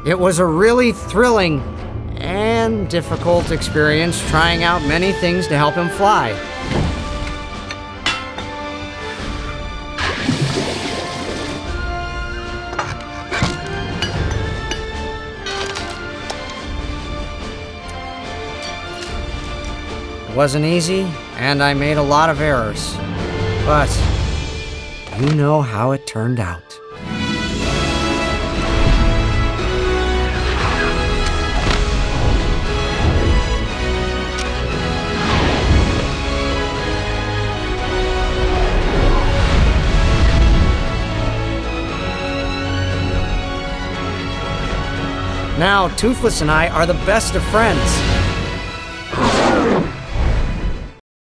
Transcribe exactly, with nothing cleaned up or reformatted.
It was a really thrilling and difficult experience trying out many things to help him fly. It wasn't easy, and I made a lot of errors. But you know how it turned out. Now, Toothless and I are the best of friends.